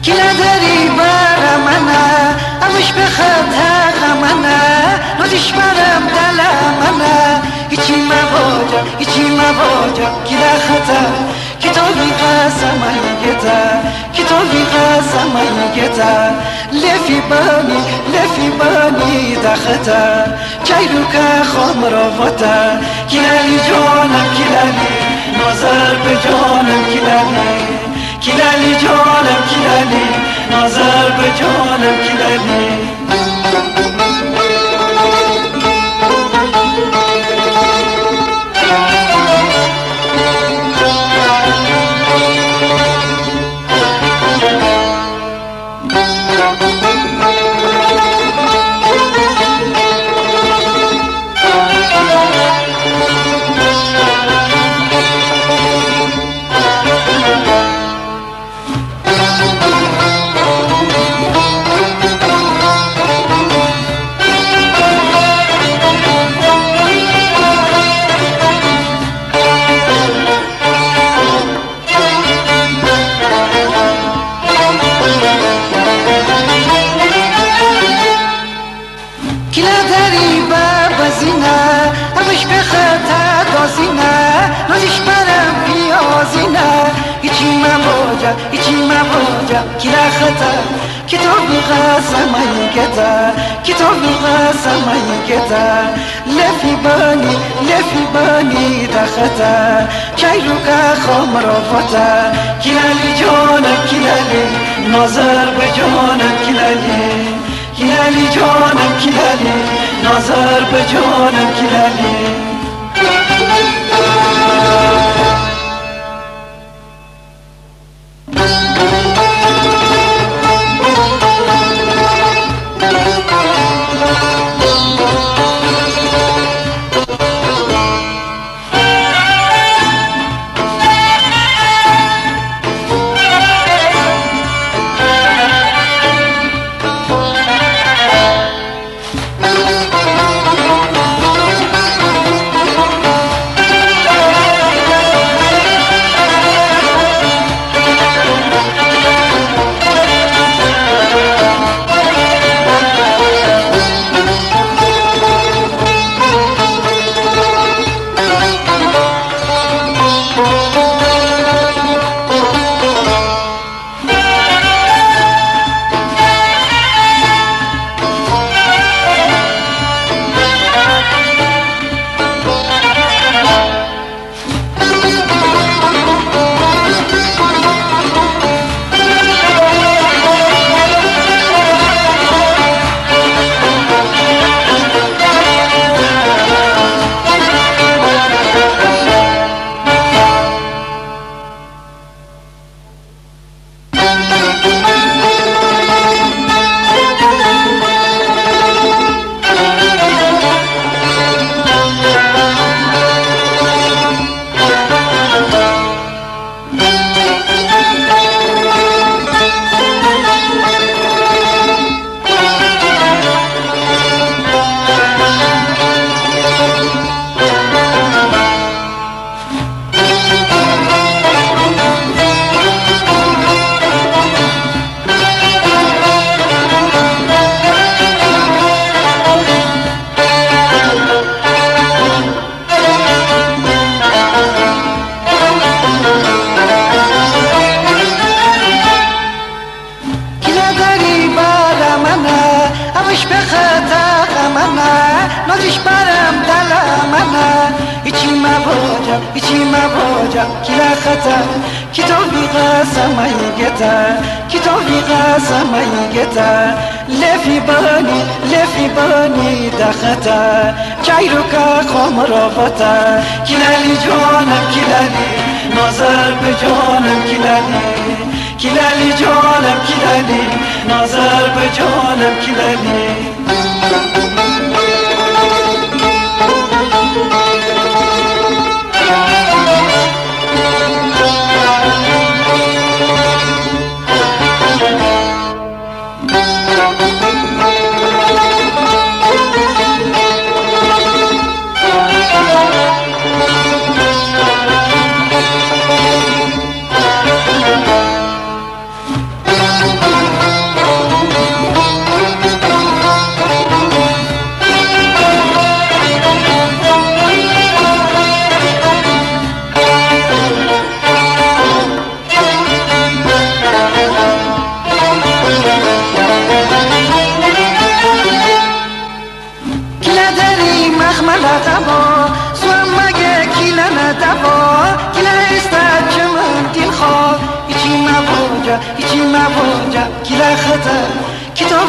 کی نداری برا منه امش به خطا غمنه نازش برم دل منه هیچی مواجه کی در خطا کتابی قسم ایگتا کتابی قسم ایگتا لفی بانی دختا چایرو که خمر وطا کلالی جانم کلالی نظر به جانم کلالی جانم کلالی نظر به جانم کلالی کی را خطا کتابی قسم ایگتا کتابی قسم ایگتا لفی بانی دختا چایرو که خمر وطا کلالی جانم کلالی نظر به جانم کلالی جانم کلالی نظر به جانم کلالی هیچی مواجه کی را خطا کتابی قسم ایگتا کتابی قسم ایگتا لفی بانی دختا چایرو که خمر وطا کلالی جانم کلالی نظر به جانم کلالی جانم کلالی نظر به جانم کلالی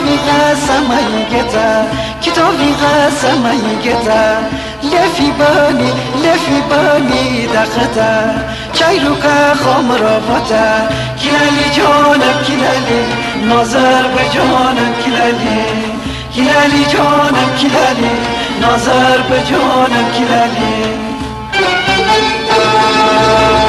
کتابی قسم ایگتا کتابی قسم ایگتا لفی بانی دختا چای رو که خام را بودا کلالی جانم کلالی نظر به جانم کلالی کلالی جانم کلالی نظر به جانم کلالی